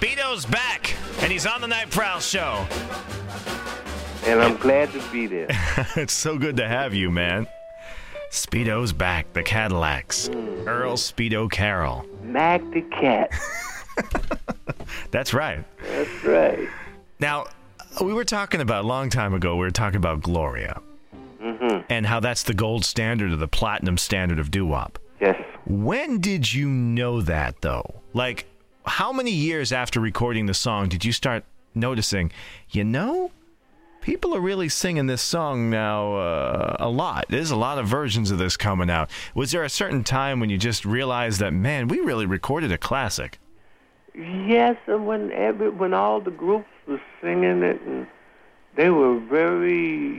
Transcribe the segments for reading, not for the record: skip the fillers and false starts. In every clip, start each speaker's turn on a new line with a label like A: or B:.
A: Speedo's back, and he's on the Night Prowl Show.
B: And I'm glad to be there.
A: It's so good to have you, man. Speedo's back, the Cadillacs. Earl Speedo Carroll.
B: Mac the Cat.
A: That's right.
B: That's right.
A: Now, we were talking about, a long time ago, we were talking about Gloria.
B: Mm-hmm.
A: And how that's the gold standard or the platinum standard of doo-wop.
B: Yes.
A: When did you know that, though? Like, how many years after recording the song did you start noticing, people are really singing this song now a lot. There's a lot of versions of this coming out. Was there a certain time when you just realized that, man, we really recorded a classic?
B: Yes, and when all the groups were singing it, and they were very,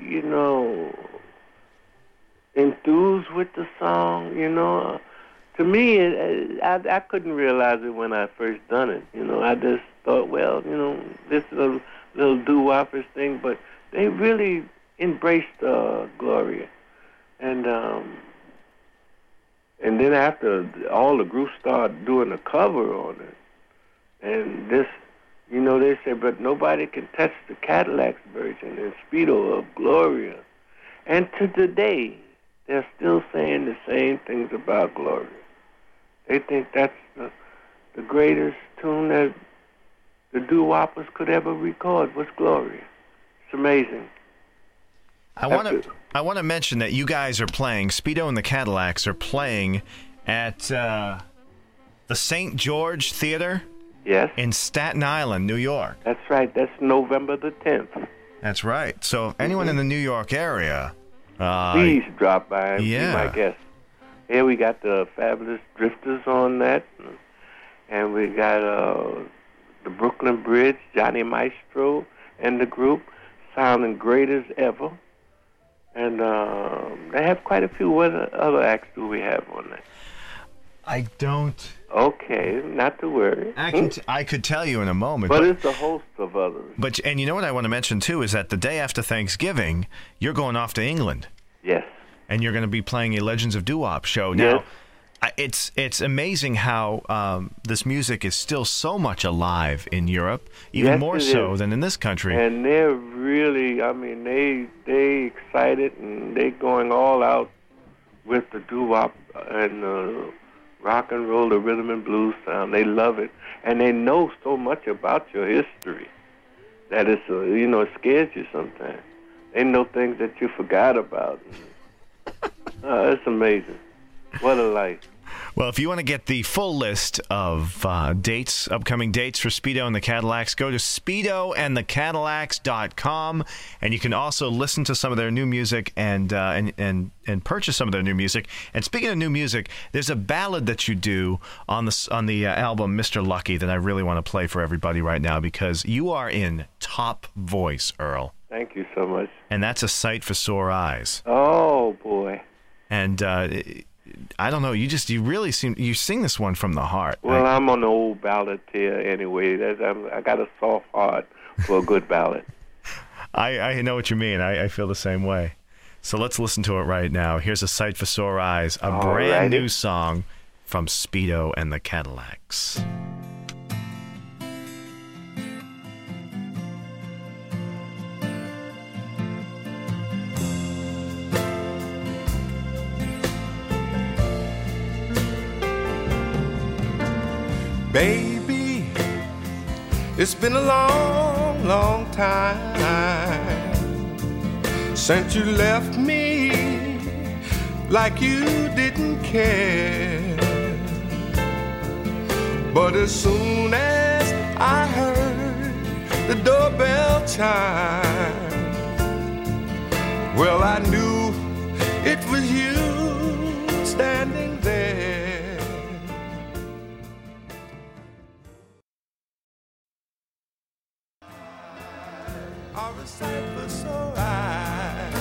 B: enthused with the song, To me, I couldn't realize it when I first done it. I just thought, this is a little doo-woppers thing, but they really embraced Gloria. And then after all the groups started doing a cover on it, and this, they said, but nobody can touch the Cadillacs version and Speedo of Gloria. And to today, they're still saying the same things about Gloria. They think that's the greatest tune that the doo-woppers could ever record was Gloria. It's amazing.
A: I want to mention that you guys are playing, Speedo and the Cadillacs are playing at the St. George Theater.
B: Yes.
A: In Staten Island, New York.
B: That's right. That's November the 10th.
A: That's right. So if anyone in the New York area...
B: please drop by and be my guest. Here we got the Fabulous Drifters on that. And we got the Brooklyn Bridge, Johnny Maestro, and the group, sounding great as ever. And they have quite a few other acts do we have on that.
A: I don't...
B: Okay, not to worry.
A: I could tell you in a moment.
B: But it's a host of others.
A: And you know what I want to mention, too, is that the day after Thanksgiving, you're going off to England.
B: Yes.
A: And you're going to be playing a Legends of Doo-Wop show. Now, it's amazing how this music is still so much alive in Europe, even more so than in this country.
B: And they're really, they excited, and they going all out with the doo-wop and rock and roll, the rhythm and blues sound. They love it. And they know so much about your history that it's, it scares you sometimes. They know things that you forgot about. It's amazing. What a life.
A: Well, if you want to get the full list of upcoming dates for Speedo and the Cadillacs, go to speedoandthecadillacs.com, and you can also listen to some of their new music and purchase some of their new music. And speaking of new music, there's a ballad that you do on the album Mr. Lucky that I really want to play for everybody right now, because you are in top voice, Earl.
B: Thank you so much.
A: And that's A Sight for Sore Eyes.
B: Oh, boy.
A: And I don't know. You really you sing this one from the heart.
B: Well, I'm an old balladeer anyway. I got a soft heart for a good ballad.
A: I know what you mean. I feel the same way. So let's listen to it right now. Here's A Sight for Sore Eyes, a brand new song from Speedo and the Cadillacs.
C: Baby, it's been a long, long time since you left me, like you didn't care. But as soon as I heard the doorbell chime, well, I knew it was you standing there. A sight for sore eyes,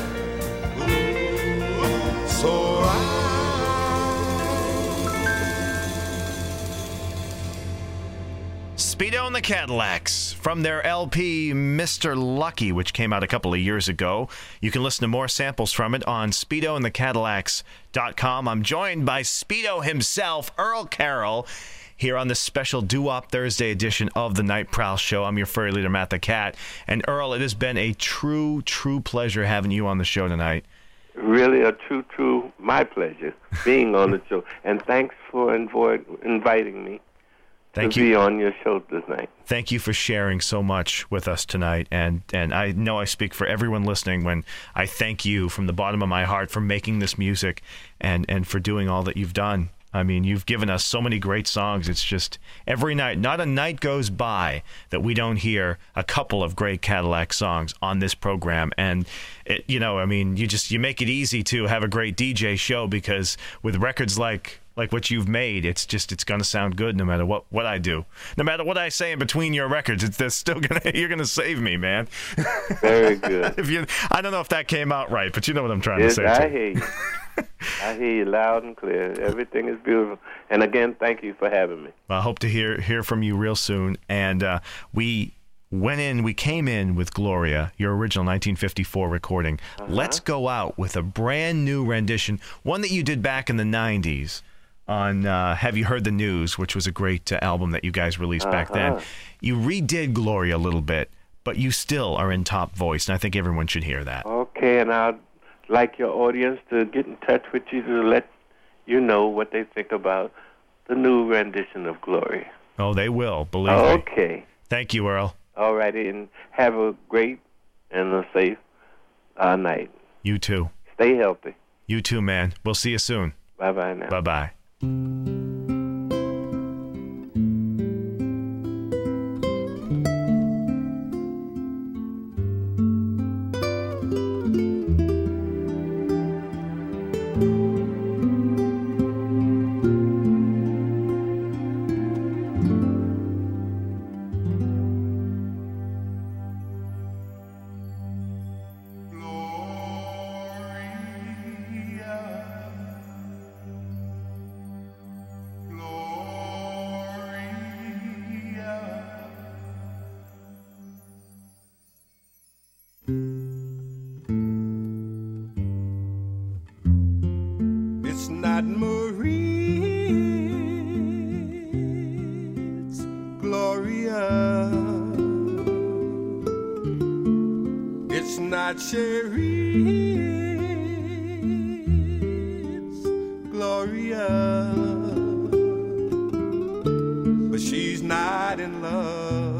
C: sore eyes.
A: Speedo and the Cadillacs from their LP Mr. Lucky, which came out a couple of years ago. You can listen to more samples from it on speedoandthecadillacs.com. I'm joined by Speedo himself, Earl Carroll. here on this special Doo-Wop Thursday edition of the Night Prowl Show. I'm your furry leader, Matt the Cat. And Earl, it has been a true pleasure having you on the show tonight.
B: Really a true, my pleasure being on the show. And thanks for inviting me to be on your show tonight.
A: Thank you for sharing so much with us tonight. And I know I speak for everyone listening when I thank you from the bottom of my heart for making this music and for doing all that you've done. I mean, you've given us so many great songs. It's just every night, not a night goes by that we don't hear a couple of great Cadillac songs on this program. And, you make it easy to have a great DJ show because with records like what you've made, it's going to sound good no matter what I do. No matter what I say in between your records, you're going to save me, man.
B: Very good.
A: I don't know if that came out right, but you know what I'm trying to say.
B: I hear you. I hear you loud and clear. Everything is beautiful. And again, thank you for having me.
A: Well, I hope to hear from you real soon. And we came in with Gloria, your original 1954 recording. Let's go out with a brand new rendition, one that you did back in the 90s on Have You Heard the News, which was a great album that you guys released back then. You redid Gloria a little bit, but you still are in top voice, and I think everyone should hear that.
B: Okay, and I'd like your audience to get in touch with you to let you know what they think about the new rendition of Gloria.
A: Oh, they will, believe me.
B: Okay.
A: Thank you, Earl.
B: All righty, and have a great and a safe night.
A: You too.
B: Stay healthy.
A: You too, man. We'll see you soon.
B: Bye-bye now.
A: Bye-bye.
C: It's not Marie, it's Gloria. It's not Sherry, it's Gloria. But she's not in love.